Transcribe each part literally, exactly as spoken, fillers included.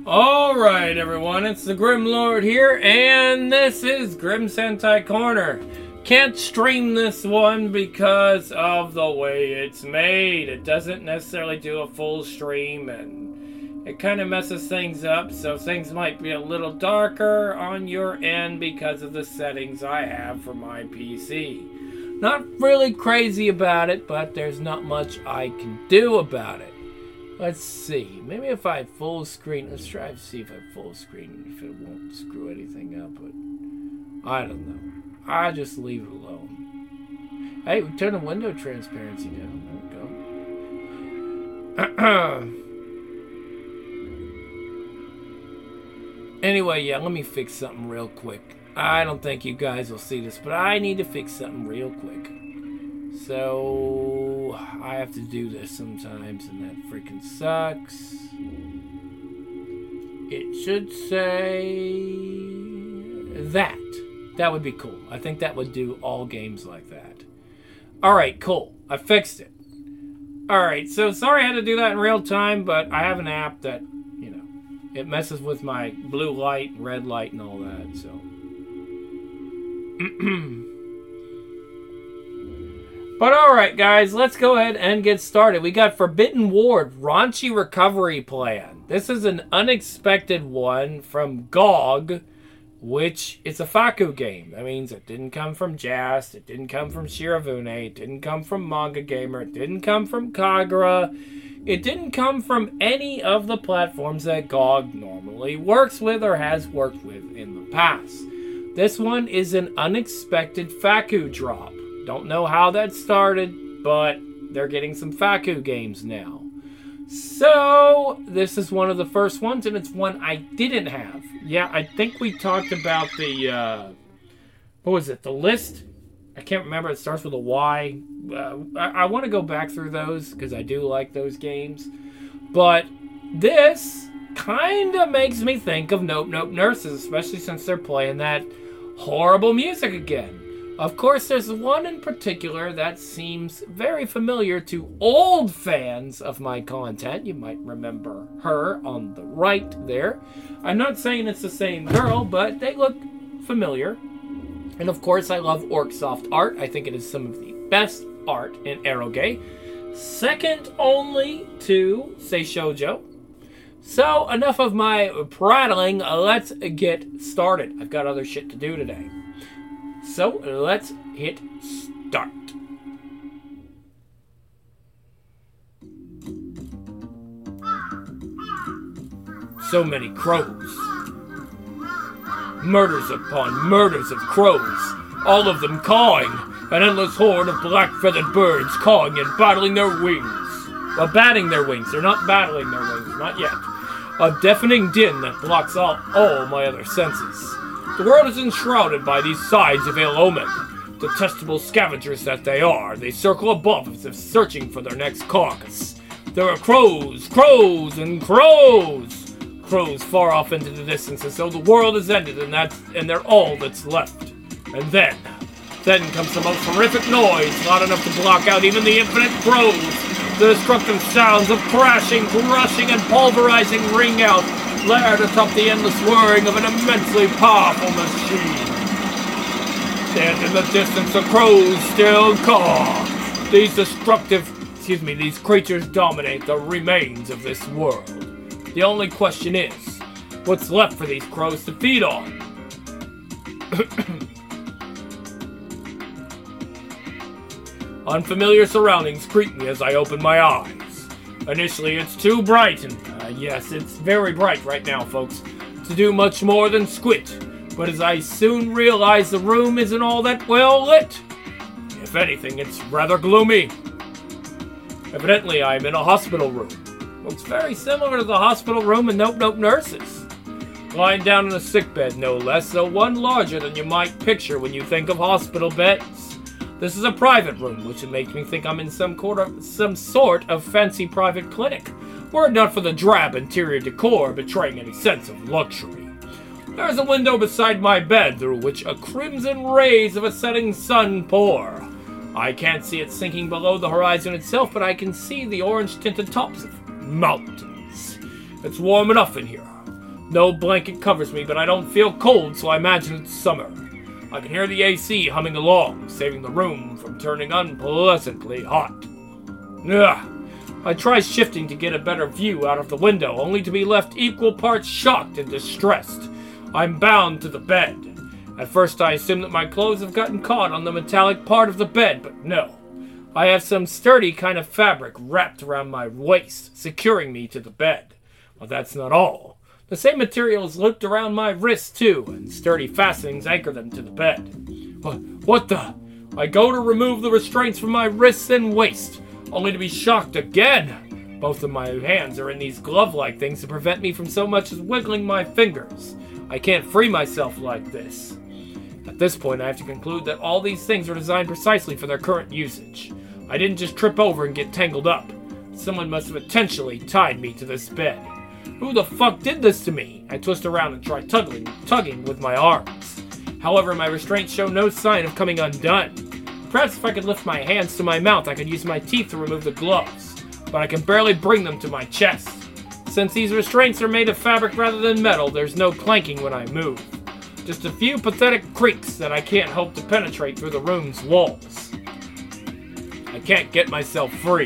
Alright everyone, it's the Grim Lord here, and this is Grim Sentai Corner. Can't stream this one because of the way it's made. It doesn't necessarily do a full stream, and it kind of messes things up, so things might be a little darker on your end because of the settings I have for my P C. Not really crazy about it, but there's not much I can do about it. Let's see. Maybe if I full screen. Let's try to see if I full screen. If it won't screw anything up. But I don't know. I just leave it alone. Hey, we turn the window transparency down. There we go. Anyway, yeah. Let me fix something real quick. I don't think you guys will see this, but I need to fix something real quick. So I have to do this sometimes, and that freaking sucks. It should say that. That would be cool. I think that would do all games like that. Alright, cool. I fixed it. Alright, so sorry I had to do that in real time, but I have an app that, you know, it messes with my blue light, red light, and all that, so. But alright guys, let's go ahead and get started. We got Forbidden Ward, Raunchy Recovery Plan. This is an unexpected one from G O G, which is a Faku game. That means it didn't come from Jast, it didn't come from Shirafune, it didn't come from Manga Gamer, it didn't come from Kagura, it didn't come from any of the platforms that G O G normally works with or has worked with in the past. This one is an unexpected Faku drop. Don't know how that started, but they're getting some Faku games now. So, this is one of the first ones, and it's one I didn't have. Yeah, I think we talked about the, uh, what was it, the list? I can't remember, it starts with a Y. Uh, I, I want to go back through those, because I do like those games. But this kind of makes me think of Nope Nope Nurses, especially since they're playing that horrible music again. Of course, there's one in particular that seems very familiar to old fans of my content. You might remember her on the right there. I'm not saying it's the same girl, but they look familiar. And of course, I love Orcsoft art. I think it is some of the best art in Eroge. Second only to Seishoujo. So, enough of my prattling. Let's get started. I've got other shit to do today. So, let's hit start. So many crows. Murders upon murders of crows. All of them cawing. An endless horde of black-feathered birds cawing and battling their wings. Well, batting their wings. They're not battling their wings. Not yet. A deafening din that blocks out all my other senses. The world is enshrouded by these signs of ill omen. Detestable scavengers that they are, they circle above as if searching for their next carcass. There are crows, crows, and crows! Crows far off into the distance as though the world is ended and, that's, and they're all that's left. And then, then comes the most horrific noise, loud enough to block out even the infinite crows. The destructive sounds of crashing, crushing, and pulverizing ring out, layered atop the endless whirring of an immensely powerful machine. And in the distance, the crows still caw. These destructive, excuse me, these creatures dominate the remains of this world. The only question is, what's left for these crows to feed on? Unfamiliar surroundings greet me as I open my eyes. Initially, it's too bright, and uh, yes, it's very bright right now, folks, to do much more than squint. But as I soon realize the room isn't all that well lit. If anything, it's rather gloomy. Evidently, I'm in a hospital room. Looks very similar to the hospital room in Nope Nope Nurses. Lying down in a sickbed, no less, though one larger than you might picture when you think of hospital beds. This is a private room, which makes me think I'm in some, of, some sort of fancy private clinic, were it not for the drab interior decor betraying any sense of luxury. There is a window beside my bed through which a crimson rays of a setting sun pour. I can't see it sinking below the horizon itself, but I can see the orange-tinted tops of mountains. It's warm enough in here. No blanket covers me, but I don't feel cold, so I imagine it's summer. I can hear the A C humming along, saving the room from turning unpleasantly hot. Ugh. I try shifting to get a better view out of the window, only to be left equal parts shocked and distressed. I'm bound to the bed. At first I assume that my clothes have gotten caught on the metallic part of the bed, but no. I have some sturdy kind of fabric wrapped around my waist, securing me to the bed. Well, that's not all. The same material is looped around my wrists too, and sturdy fastenings anchor them to the bed. What, what the? I go to remove the restraints from my wrists and waist, only to be shocked again. Both of my hands are in these glove-like things to prevent me from so much as wiggling my fingers. I can't free myself like this. At this point, I have to conclude that all these things are designed precisely for their current usage. I didn't just trip over and get tangled up. Someone must have intentionally tied me to this bed. Who the fuck did this to me? I twist around and try tugging, tugging with my arms. However, my restraints show no sign of coming undone. Perhaps if I could lift my hands to my mouth, I could use my teeth to remove the gloves, but I can barely bring them to my chest. Since these restraints are made of fabric rather than metal, there's no clanking when I move. Just a few pathetic creaks that I can't hope to penetrate through the room's walls. I can't get myself free.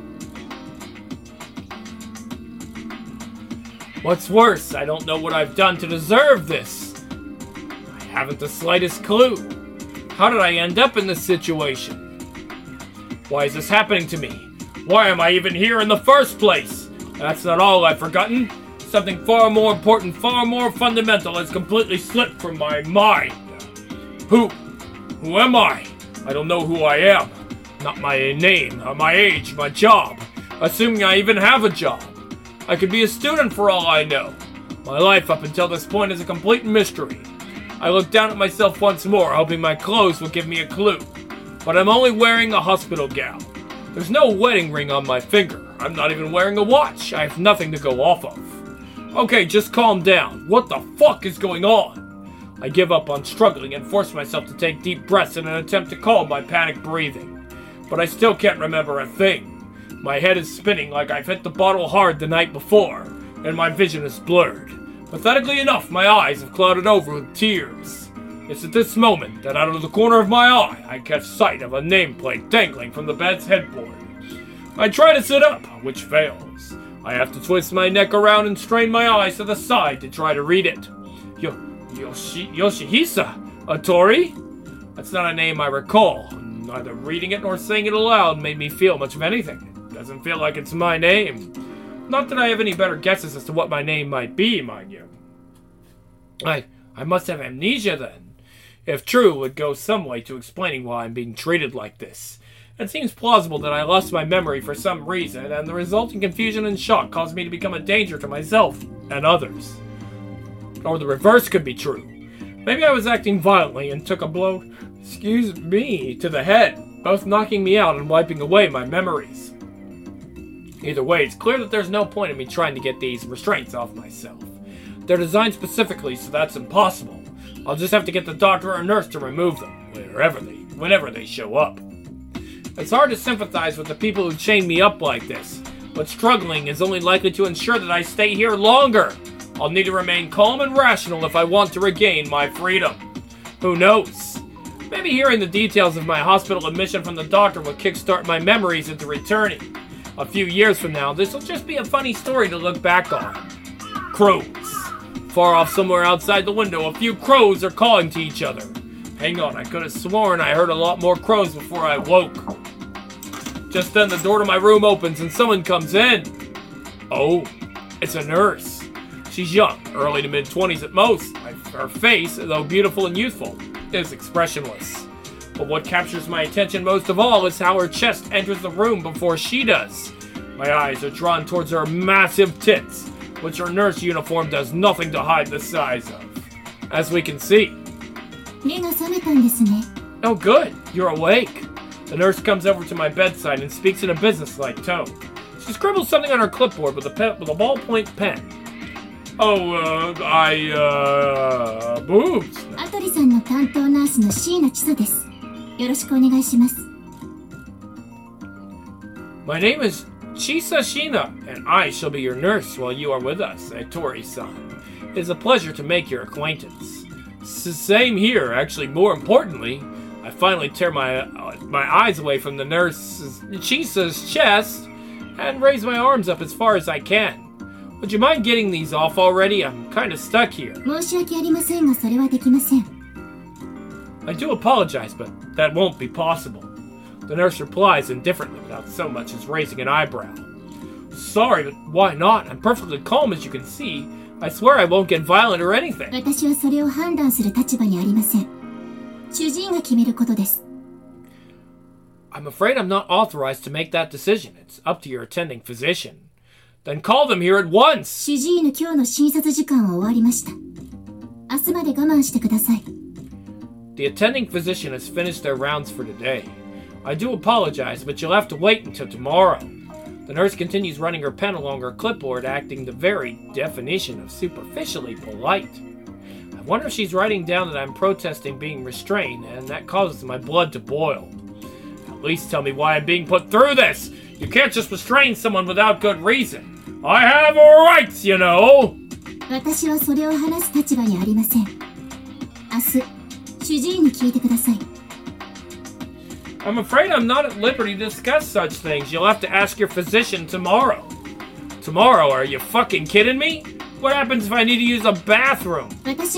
What's worse, I don't know what I've done to deserve this. I haven't the slightest clue. How did I end up in this situation? Why is this happening to me? Why am I even here in the first place? That's not all I've forgotten. Something far more important, far more fundamental has completely slipped from my mind. Who? Who am I? I don't know who I am. Not my name, or my age, my job. Assuming I even have a job. I could be a student for all I know. My life up until this point is a complete mystery. I look down at myself once more, hoping my clothes will give me a clue. But I'm only wearing a hospital gown. There's no wedding ring on my finger. I'm not even wearing a watch. I have nothing to go off of. Okay, just calm down. What the fuck is going on? I give up on struggling and force myself to take deep breaths in an attempt to calm my panic breathing. But I still can't remember a thing. My head is spinning like I've hit the bottle hard the night before, and my vision is blurred. Pathetically enough, my eyes have clouded over with tears. It's at this moment that out of the corner of my eye, I catch sight of a nameplate dangling from the bed's headboard. I try to sit up, which fails. I have to twist my neck around and strain my eyes to the side to try to read it. Yo, Yoshi, Yoshihisa? Atori? That's not a name I recall. Neither reading it nor saying it aloud made me feel much of anything. It doesn't feel like it's my name. Not that I have any better guesses as to what my name might be, mind you. I, I must have amnesia then. If true, it would go some way to explaining why I'm being treated like this. It seems plausible that I lost my memory for some reason, and the resulting confusion and shock caused me to become a danger to myself and others. Or the reverse could be true. Maybe I was acting violently and took a blow, excuse me, to the head, both knocking me out and wiping away my memories. Either way, it's clear that there's no point in me trying to get these restraints off myself. They're designed specifically, so that's impossible. I'll just have to get the doctor or nurse to remove them, wherever they, whenever they show up. It's hard to sympathize with the people who chain me up like this, but struggling is only likely to ensure that I stay here longer. I'll need to remain calm and rational if I want to regain my freedom. Who knows? Maybe hearing the details of my hospital admission from the doctor will kickstart my memories into returning. A few years from now, this will just be a funny story to look back on. Crows. Far off somewhere outside the window, a few crows are calling to each other. Hang on, I could have sworn I heard a lot more crows before I woke. Just then, the door to my room opens and someone comes in. Oh, it's a nurse. She's young, early to mid-twenties at most. Her face, though beautiful and youthful, is expressionless. But what captures my attention most of all is how her chest enters the room before she does. My eyes are drawn towards her massive tits, which her nurse uniform does nothing to hide the size of. As we can see. Oh good, you're awake. The nurse comes over to my bedside and speaks in a businesslike tone. She scribbles something on her clipboard with a, pen, with a ballpoint pen. Oh, uh, I, uh, boobs. My name is Chisa Shina, and I shall be your nurse while you are with us, Ettore-san. It is a pleasure to make your acquaintance. S same here, actually, more importantly. I finally tear my uh, my eyes away from the nurse Chisa's chest and raise my arms up as far as I can. Would you mind getting these off already? I'm kind of stuck here. I do apologize, but that won't be possible. The nurse replies indifferently without so much as raising an eyebrow. Sorry, but why not? I'm perfectly calm, as you can see. I swear I won't get violent or anything. I'm afraid I'm not authorized to make that decision. It's up to your attending physician. Then call them here at once. The attending physician has finished their rounds for today. I do apologize, but you'll have to wait until tomorrow. The nurse continues running her pen along her clipboard, acting the very definition of superficially polite. I wonder if she's writing down that I'm protesting being restrained, and that causes my blood to boil. At least tell me why I'm being put through this! You can't just restrain someone without good reason. I have rights, you know! I'm afraid I'm not at liberty to discuss such things. You'll have to ask your physician tomorrow. Tomorrow? Are you fucking kidding me? What happens if I need to use a bathroom?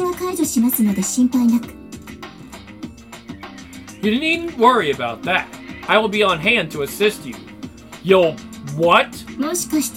You needn't worry about that. I will be on hand to assist you. You'll what? Do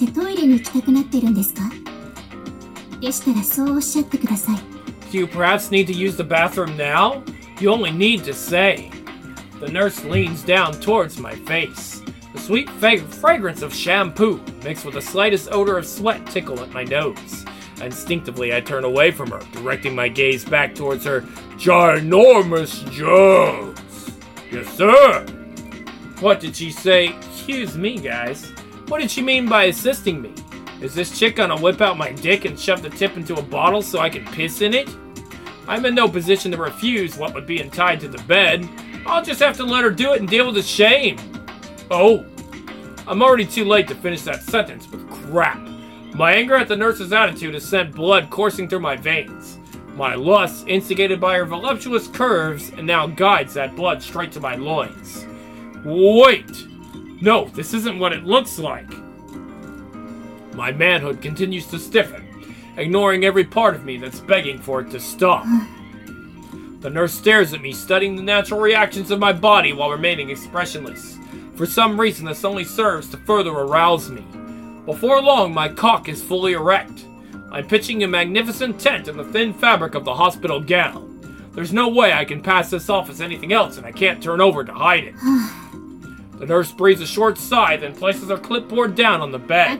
you perhaps need to use the bathroom now? You only need to say. The nurse leans down towards my face. The sweet fragrance of shampoo mixed with the slightest odor of sweat tickle at my nose. Instinctively, I turn away from her, directing my gaze back towards her ginormous jugs. Yes, sir. What did she say? Excuse me, guys. What did she mean by assisting me? Is this chick gonna whip out my dick and shove the tip into a bottle so I can piss in it? I'm in no position to refuse what would be tied to the bed. I'll just have to let her do it and deal with the shame. Oh, I'm already too late to finish that sentence with crap. My anger at the nurse's attitude has sent blood coursing through my veins. My lust, instigated by her voluptuous curves, and now guides that blood straight to my loins. Wait! No, this isn't what it looks like. My manhood continues to stiffen, ignoring every part of me that's begging for it to stop. The nurse stares at me, studying the natural reactions of my body while remaining expressionless. For some reason, this only serves to further arouse me. Before long, my cock is fully erect. I'm pitching a magnificent tent in the thin fabric of the hospital gown. There's no way I can pass this off as anything else, and I can't turn over to hide it. The nurse breathes a short sigh, then places her clipboard down on the bed.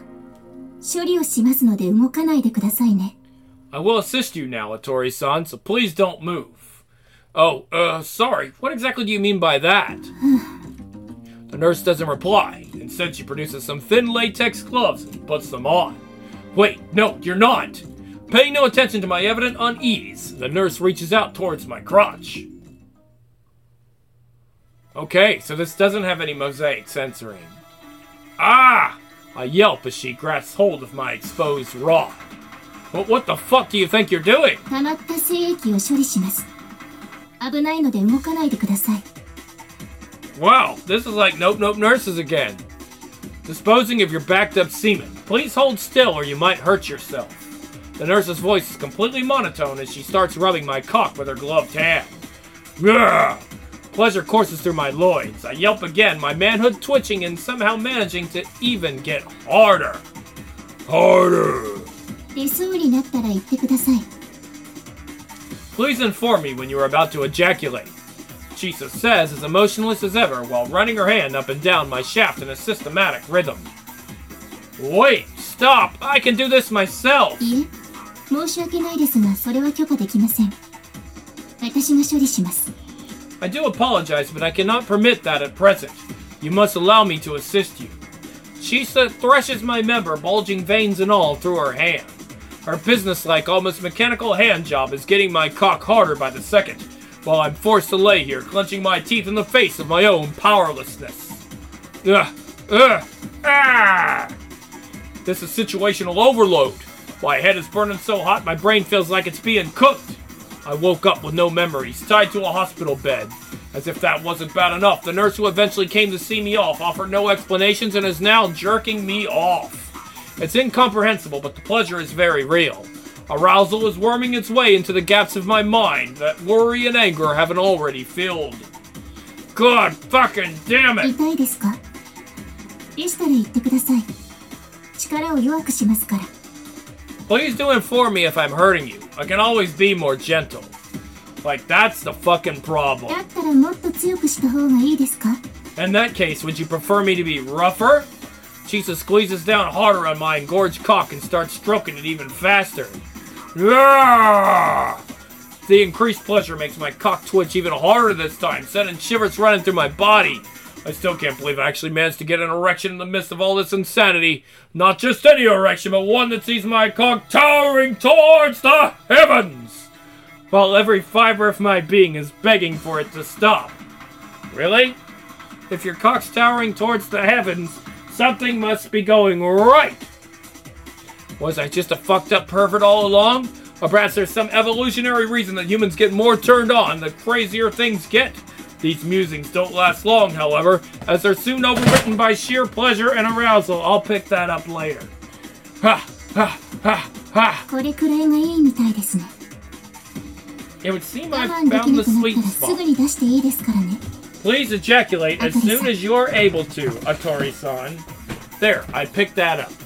I will assist you now, Ettore-san, so please don't move. Oh, uh, sorry. What exactly do you mean by that? The nurse doesn't reply. Instead, she produces some thin latex gloves and puts them on. Wait, no, you're not. Paying no attention to my evident unease, the nurse reaches out towards my crotch. Okay, so this doesn't have any mosaic censoring. Ah! I yelp as she grasps hold of my exposed rod. But what the fuck do you think you're doing? Wow, this is like Nope Nope Nurses again. Disposing of your backed up semen. Please hold still or you might hurt yourself. The nurse's voice is completely monotone as she starts rubbing my cock with her gloved hand. Grr! Pleasure courses through my loins. I yelp again, my manhood twitching and somehow managing to even get harder. Harder! Please inform me when you are about to ejaculate. Chisa says as emotionless as ever while running her hand up and down my shaft in a systematic rhythm. Wait, stop! I can do this myself! I do apologize, but I cannot permit that at present. You must allow me to assist you. Chisa threshes my member, bulging veins and all, through her hand. Her businesslike, almost mechanical hand job is getting my cock harder by the second, while I'm forced to lay here, clenching my teeth in the face of my own powerlessness. Ugh, Ugh! Ah! This is situational overload. My head is burning so hot, my brain feels like it's being cooked. I woke up with no memories, tied to a hospital bed. As if that wasn't bad enough, the nurse who eventually came to see me off offered no explanations and is now jerking me off. It's incomprehensible, but the pleasure is very real. Arousal is worming its way into the gaps of my mind that worry and anger haven't already filled. God fucking damn it! 痛いですか？でしたら言ってください。力を弱くしますから。 Please do inform me if I'm hurting you. I can always be more gentle. Like, that's the fucking problem. だったらもっと強くした方がいいですか？ In that case, would you prefer me to be rougher? Chisa squeezes down harder on my engorged cock and starts stroking it even faster. Yeah! The increased pleasure makes my cock twitch even harder this time, sending shivers running through my body. I still can't believe I actually managed to get an erection in the midst of all this insanity. Not just any erection, but one that sees my cock towering towards the heavens, while every fiber of my being is begging for it to stop. Really? If your cock's towering towards the heavens, something must be going right. Was I just a fucked up pervert all along? Or perhaps there's some evolutionary reason that humans get more turned on the crazier things get. These musings don't last long, however, as they're soon overwritten by sheer pleasure and arousal. I'll pick that up later. Ha! Ha! Ha! Ha! これくらいがいいみたいですね。 It would seem 我 I've 慢で found きな the くなっ sweet たらすぐ spot. に出していいですからね。 Please ejaculate as soon as you're able to, Atori-san. There, I picked that up.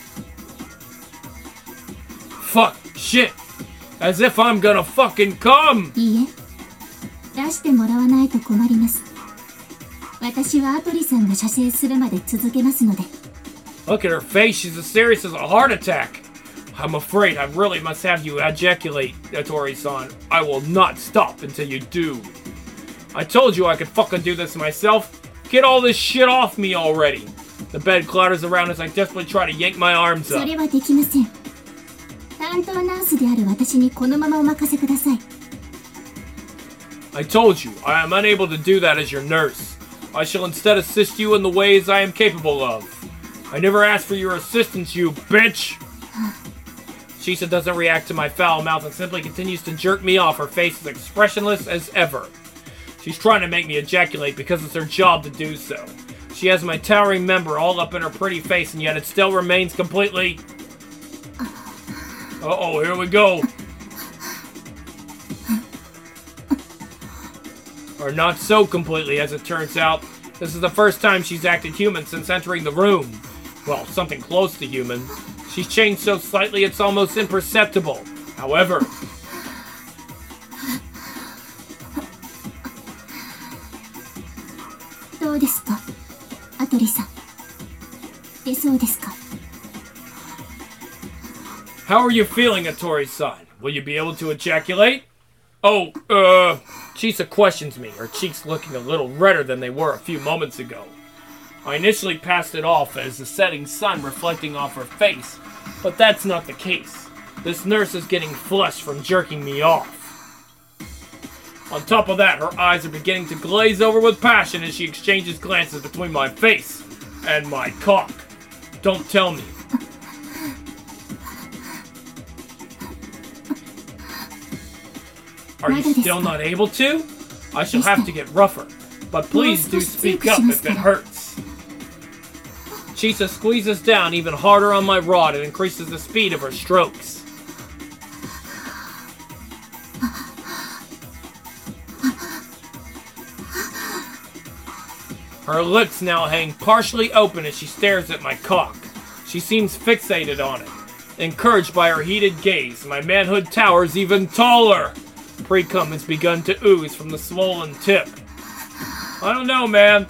Fuck, shit. As if I'm gonna fucking come. いいえ、出してもらわないと困ります。私はアトリさんが射精するまで続けますので。 Look at her face, she's as serious as a heart attack. I'm afraid I really must have you ejaculate, Atori-san. I will not stop until you do. I told you I could fucking do this myself. Get all this shit off me already. The bed clatters around as I desperately try to yank my arms そ up. れはできません。担当ナースである私にこのままお任せください。 I told you, I am unable to do that as your nurse. I shall instead assist you in the ways I am capable of. I never asked for your assistance, you bitch! Chisa doesn't react to my foul mouth and simply continues to jerk me off, her face as expressionless as ever. She's trying to make me ejaculate because it's her job to do so. She has my towering member all up in her pretty face, and yet it still remains completely... Uh-oh, here we go. Or not so completely, as it turns out. This is the first time she's acted human since entering the room. Well, something close to human. She's changed so slightly it's almost imperceptible. However... どうですか、アトリさん。出そうですか。 How are you feeling, Atori-san? Will you be able to ejaculate? Oh, uh... Chisa questions me, her cheeks looking a little redder than they were a few moments ago. I initially passed it off as the setting sun reflecting off her face, but that's not the case. This nurse is getting flushed from jerking me off. On top of that, her eyes are beginning to glaze over with passion as she exchanges glances between my face and my cock. Don't tell me. Are you still not able to? I shall have to get rougher, but please do speak up if it hurts. Chisa squeezes down even harder on my rod and increases the speed of her strokes. Her lips now hang partially open as she stares at my cock. She seems fixated on it. Encouraged by her heated gaze, my manhood towers even taller. Pre-cum has begun to ooze from the swollen tip. I don't know, man.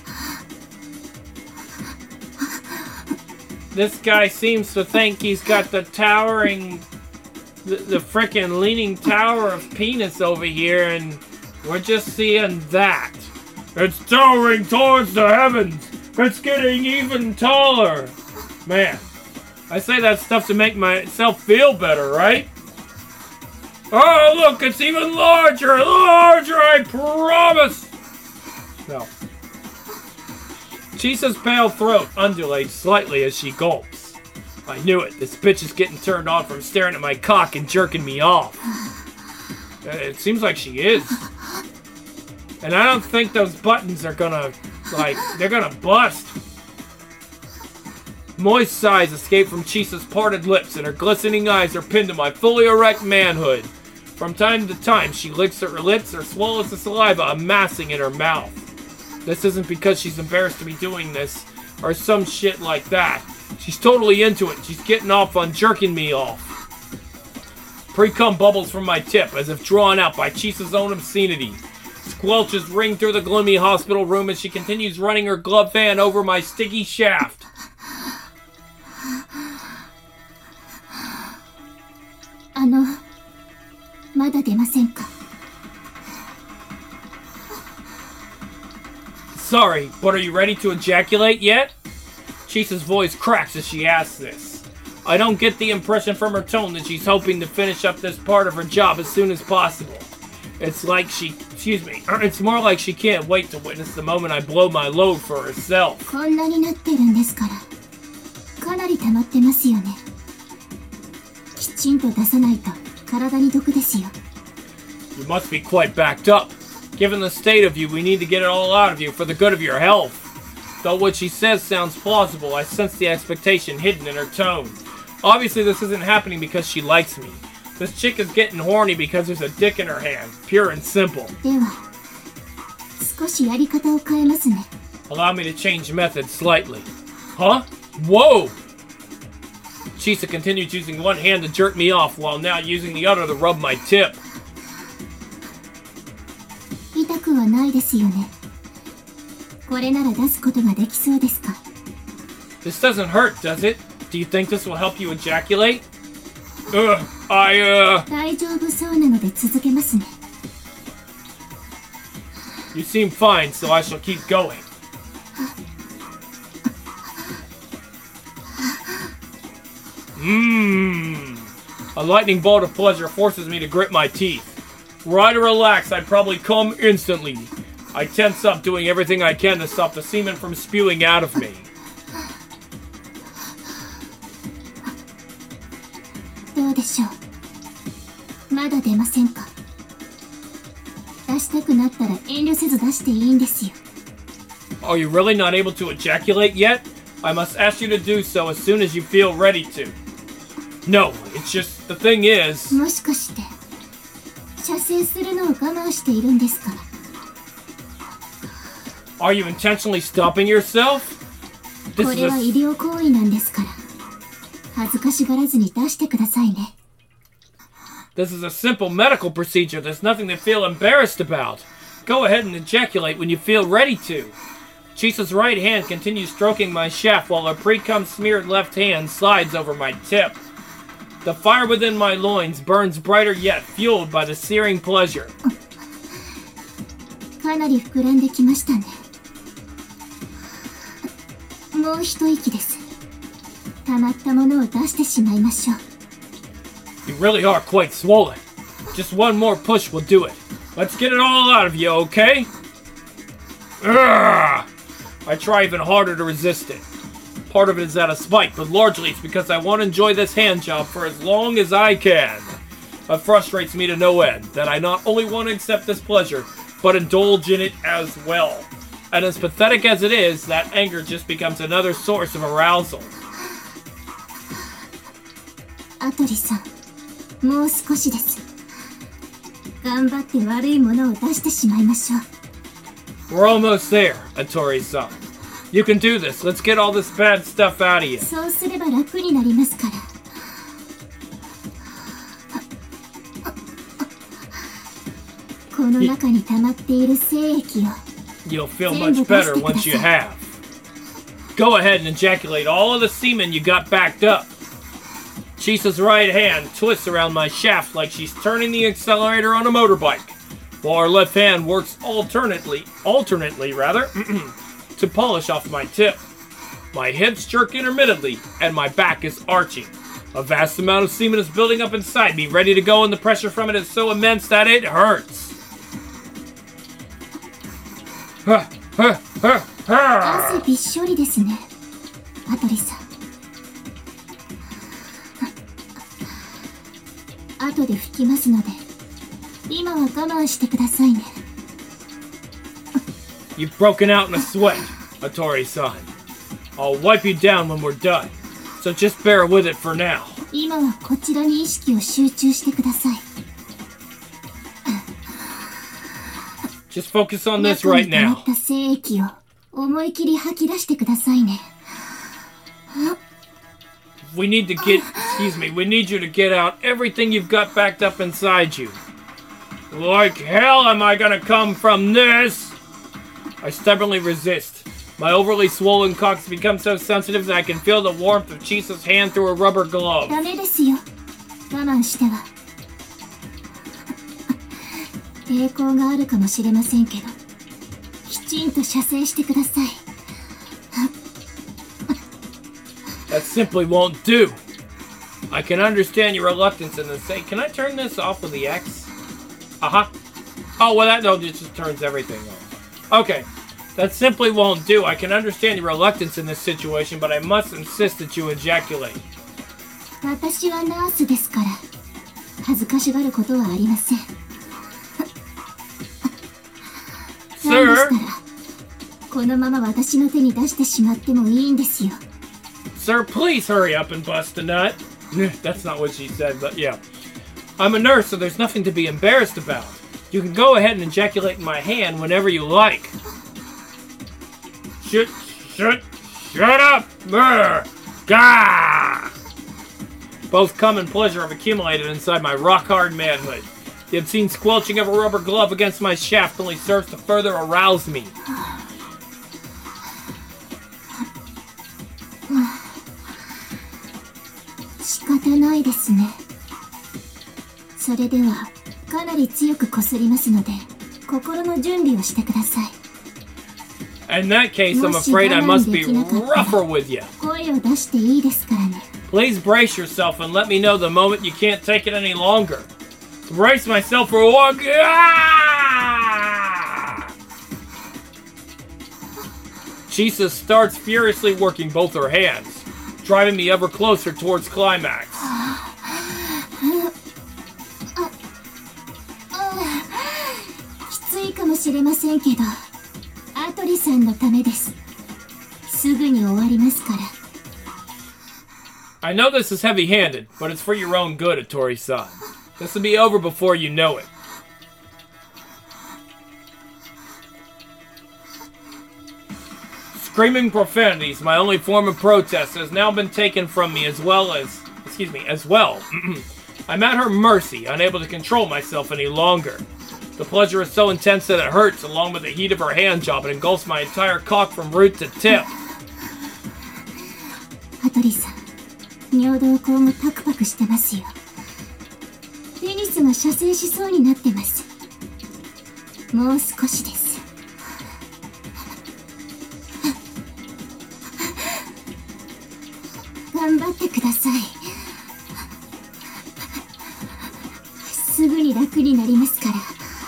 This guy seems to think he's got the towering... The, the frickin' leaning tower of penis over here, and we're just seeing that. It's towering towards the heavens! It's getting even taller! Man, I say that stuff to make myself feel better, right? Oh, look, it's even larger! Larger, I promise! No. Chisa's pale throat undulates slightly as she gulps. I knew it. This bitch is getting turned on from staring at my cock and jerking me off. It seems like she is. And I don't think those buttons are gonna, like, they're gonna bust. Moist sighs escape from Chisa's parted lips, and her glistening eyes are pinned to my fully erect manhood. From time to time, she licks at her lips or swallows the saliva amassing in her mouth. This isn't because she's embarrassed to be doing this, or some shit like that. She's totally into it. She's getting off on jerking me off. Pre-cum bubbles from my tip, as if drawn out by Chisa's own obscenity. Squelches ring through the gloomy hospital room as she continues running her glove fan over my sticky shaft. あの、まだ出ませんか? Sorry, but are you ready to ejaculate yet? Chisa's voice cracks as she asks this. I don't get the impression from her tone that she's hoping to finish up this part of her job as soon as possible. It's like she, excuse me, it's more like she can't wait to witness the moment I blow my load for herself. こんなになってるんですから、かなり溜まってますよね。きちんと出さないと体に毒ですよ。 You must be quite backed up. Given the state of you, we need to get it all out of you for the good of your health. Though what she says sounds plausible, I sense the expectation hidden in her tone. Obviously, this isn't happening because she likes me. This chick is getting horny because there's a dick in her hand. Pure and simple. では、少しやり方を変えますね。 Allow me to change methods slightly. Huh? Whoa! Chisa continues using one hand to jerk me off while now using the other to rub my tip. 痛くはないですよね。これなら出すことができそうですか? This doesn't hurt, does it? Do you think this will help you ejaculate? Ugh, I, uh... 大丈夫そうなので続けますね。 You seem fine, so I shall keep going. Mmm. A lightning bolt of pleasure forces me to grit my teeth. Were I to relax, I'd probably come instantly. I tense up, doing everything I can to stop the semen from spewing out of me. どうでしょう。まだ出ませんか。出したくなったら遠慮せず出していいんですよ。 Are you really not able to ejaculate yet? I must ask you to do so as soon as you feel ready to. No, it's just, the thing is... もしかして、射精するのを我慢しているんですか? Are you intentionally stopping yourself? これは医療行為なんですから。恥ずかしがらずに出してくださいね。 This is a simple medical procedure. There's nothing to feel embarrassed about. Go ahead and ejaculate when you feel ready to. Chisa's right hand continues stroking my shaft while her pre-cum smeared left hand slides over my tip. The fire within my loins burns brighter yet, fueled by the searing pleasure. かなり膨らんできましたね。もう一息です。溜まったものを出してしまいましょう。 You really are quite swollen. Just one more push will do it. Let's get it all out of you, okay? Urgh! I try even harder to resist it. Part of it is out of spite, but largely it's because I want to enjoy this hand job for as long as I can. It frustrates me to no end that I not only want to accept this pleasure, but indulge in it as well. And as pathetic as it is, that anger just becomes another source of arousal. アトリさん、もう少しです。頑張って悪いものを出してしまいましょう。 We're almost there, Atori-san. You can do this. Let's get all this bad stuff out of you. そうすれば楽になりますから。この中に溜まっている精液を。 You'll feel much better once you have. Go ahead and ejaculate all of the semen you got backed up. Chisa's right hand twists around my shaft like she's turning the accelerator on a motorbike, while her left hand works alternately, alternately rather, to polish off my tip. My hips jerk intermittently, and my back is arching. A vast amount of semen is building up inside me, ready to go, and the pressure from it is so immense that it hurts. Huh, huh, huh. 汗びっしょりですね、アトリさん。後で拭きますので、今は我慢してくださいね。 You've broken out in a sweat, Atori-san. I'll wipe you down when we're done, so just bear with it for now. 今はこちらに意識を集中してください。 Just focus on this right 中に溜ま now. った精液を思い切り吐き出してくださいね。 We need to get, excuse me, we need you to get out everything you've got backed up inside you. Like hell am I gonna come from this? I stubbornly resist. My overly swollen cocks become so sensitive that I can feel the warmth of Chisa's hand through a rubber glove. ダメですよ。我慢しては。抵抗があるかもしれませんけど、きちんと射精してください。 That simply won't do. I can understand your reluctance in this. Say, can I turn this off with the X? Uh-huh. Oh, well, that no, it just turns everything off. Okay. That simply won't do. I can understand your reluctance in this situation, but I must insist that you ejaculate. 私はナースですから、恥ずかしがることはありません。なんでしたら、このまま私の手に出してしまってもいいんですよ。 Sir, please hurry up and bust a nut. That's not what she said, but yeah. I'm a nurse, so there's nothing to be embarrassed about. You can go ahead and ejaculate in my hand whenever you like. Shut, shut, shut up! Brr. Gah! Both cum and pleasure have accumulated inside my rock-hard manhood. The obscene squelching of a rubber glove against my shaft only serves to further arouse me. 仕方ないですね。それではかなり強くこすりますので、心の準備をしてください。 In that case, I'm afraid I must be rougher with you. 声を出していいですからね。 Please brace yourself and let me know the moment you can't take it any longer. Brace myself for one. Ah! Chisa starts furiously working both her hands, driving me ever closer towards climax. きついかもしれませんけど、アトリさんのためです。すぐに終わりますから。 I know this is heavy-handed, but it's for your own good, Atori-san. This will be over before you know it. Screaming profanities, my only form of protest, has now been taken from me as well as, excuse me, as well. I'm at her mercy, unable to control myself any longer. The pleasure is so intense that it hurts, along with the heat of her hand job. It engulfs my entire cock from root to tip. アトリさん、尿道口もパクパクしてますよ。ペニスが射精しそうになってます。もう少しです。頑張ってください。すぐに楽になりますから。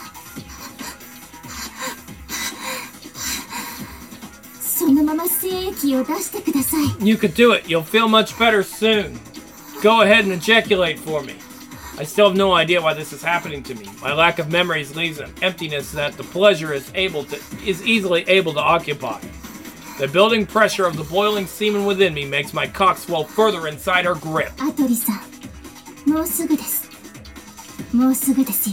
そのまま精液を出してください。 You could do it. You'll feel much better soon. Go ahead and ejaculate for me. I still have no idea why this is happening to me. My lack of memories leaves an emptiness that the pleasure is able to is easily able to occupy. The building pressure of the boiling semen within me makes my cock swell further inside her grip. アトリさん、もうすぐです。もうすぐですよ。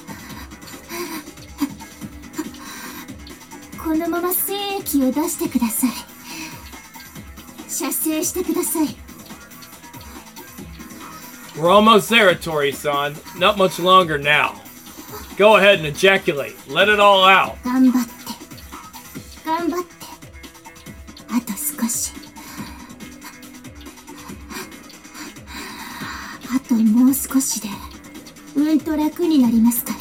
このまま精液を出してください。射精してください。 We're almost there, Atori-san. Not much longer now. Go ahead and ejaculate. Let it all out. 頑張って。頑張って。あと少し。あともう少しで、うんと楽になりますから。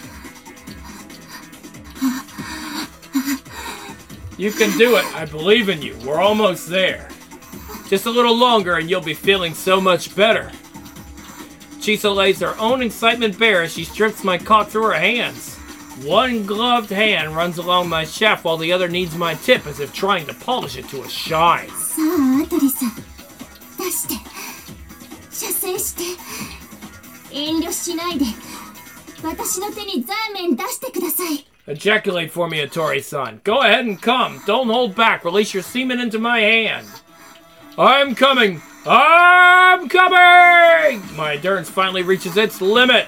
You can do it. I believe in you. We're almost there. Just a little longer and you'll be feeling so much better. Chisa lays her own excitement bare as she strips my cock through her hands. One gloved hand runs along my shaft while the other kneads my tip as if trying to polish it to a shine. さあ、アトリさん。出して。射精して。遠慮しないで。私の手にザーメン出してください。 Ejaculate for me, Atori-san. Go ahead and come. Don't hold back. Release your semen into my hand. I'm coming. I'm coming! My endurance finally reaches its limit.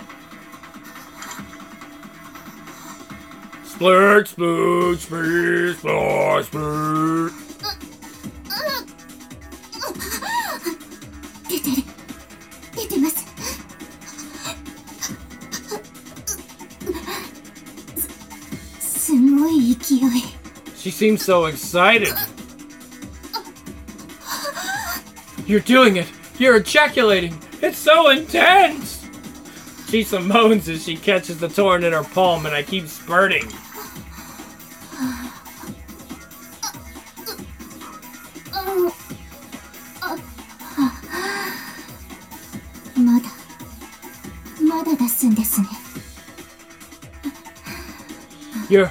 Splurt, sploot, sploot, sploot, sploot. 出てる。出てます。す、すごい勢い。 She seems so excited. You're doing it. You're ejaculating. It's so intense. Chisa moans as she catches the torrent in her palm, and I keep spurting. まだ、まだ出すんですね。 You're...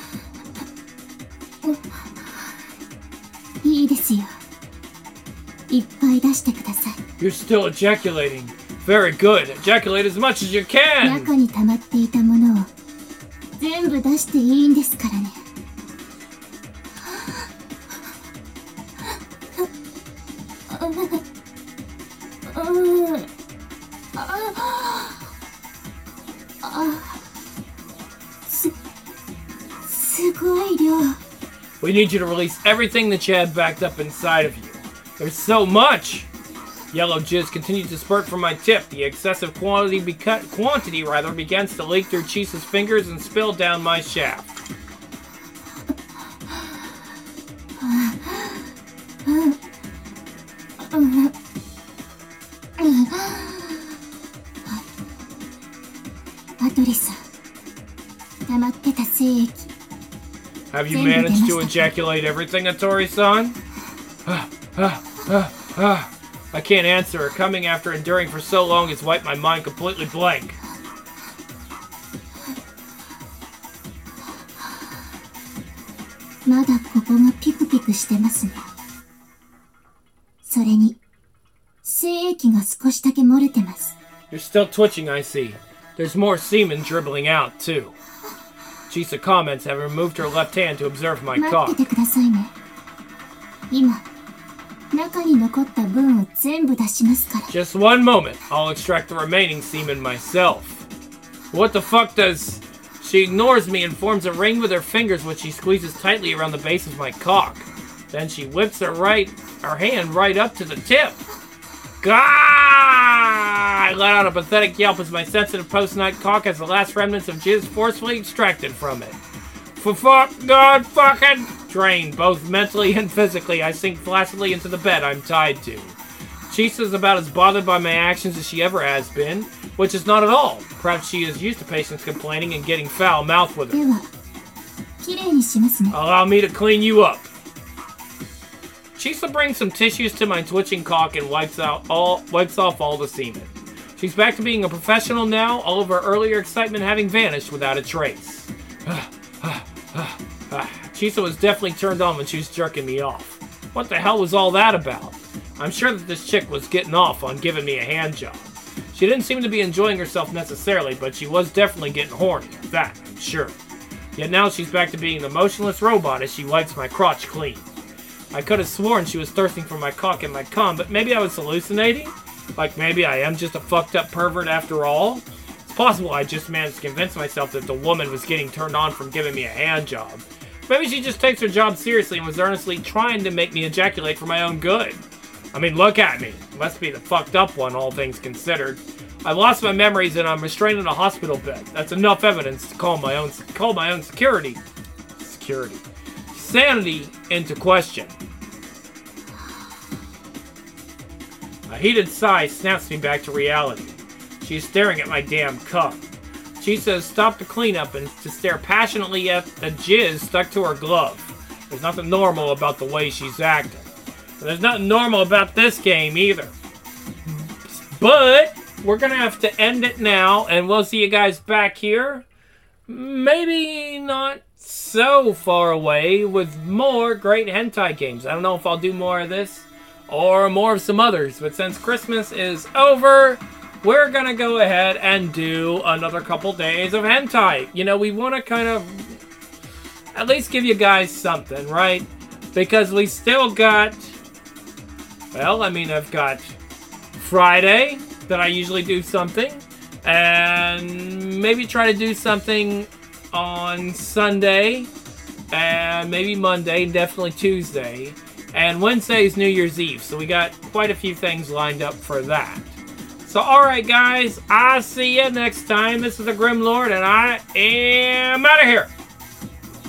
いいですよ。いっぱい出してください。 You're still ejaculating. Very good. Ejaculate as much as you can. 中に溜まっていたものを全部出していいんですからね。す、すごい量。 We need you to release everything that you had backed up inside of you. There's so much! Yellow jizz continued to spurt from my tip. The excessive quantity, beca quantity rather, begins to leak through Chisa's fingers and spill down my shaft. アトリさん、溜まってた精液。 Have you managed to ejaculate everything, Atori-san? I can't answer. Coming after enduring for so long has wiped my mind completely blank. まだここがピクピクしてますね。それに、精液が少しだけ漏れてます。 You're still twitching, I see. There's more semen dribbling out, too. Chisa comments, having removed her left hand to observe my 待 cock. っててくださいね。今、中に残った分を全部出しますから。 Just one moment. I'll extract the remaining semen myself. What the fuck does... She ignores me and forms a ring with her fingers which she squeezes tightly around the base of my cock. Then she whips her right... her hand right up to the tip. Gah! I let out a pathetic yelp as my sensitive post-night cock has the last remnants of jizz forcefully extracted from it. For fuck, God fucking... Drained, both mentally and physically, I sink flaccidly into the bed I'm tied to. Chisa's about as bothered by my actions as she ever has been, which is not at all. Perhaps she is used to patients complaining and getting foul-mouthed with her. では、きれいにしますね。 Allow me to clean you up. Chisa brings some tissues to my twitching cock and wipes out all wipes off all the semen. She's back to being a professional now, all of her earlier excitement having vanished without a trace. Chisa was definitely turned on when she was jerking me off. What the hell was all that about? I'm sure that this chick was getting off on giving me a hand job. She didn't seem to be enjoying herself necessarily, but she was definitely getting horny, of that I'm sure. Yet now she's back to being the motionless robot as she wipes my crotch clean. I could have sworn she was thirsting for my cock and my cum, but maybe I was hallucinating? Like maybe I am just a fucked up pervert after all? It's possible I just managed to convince myself that the woman was getting turned on from giving me a hand job. Maybe she just takes her job seriously and was earnestly trying to make me ejaculate for my own good. I mean, look at me. Must be the fucked up one, all things considered. I lost my memories and I'm restrained in a hospital bed. That's enough evidence to call my own call my own security. Security. Sanity into question. A heated sigh snaps me back to reality. She's staring at my damn cup. She says stop the cleanup and to stare passionately at the jizz stuck to her glove. There's nothing normal about the way she's acting. And there's nothing normal about this game either. But we're going to have to end it now, and we'll see you guys back here maybe not so far away with more great hentai games. I don't know if I'll do more of this or more of some others, but since Christmas is over, we're gonna go ahead and do another couple days of hentai. You know, we want to kind of at least give you guys something, right? Because we still got, well, I mean, I've got Friday that I usually do something, and maybe try to do something on Sunday, and maybe Monday, definitely Tuesday, and Wednesday's New Year's Eve, so we got quite a few things lined up for that. So, alright guys, I'll see you next time. This is the Grim Lord, and I am out of here.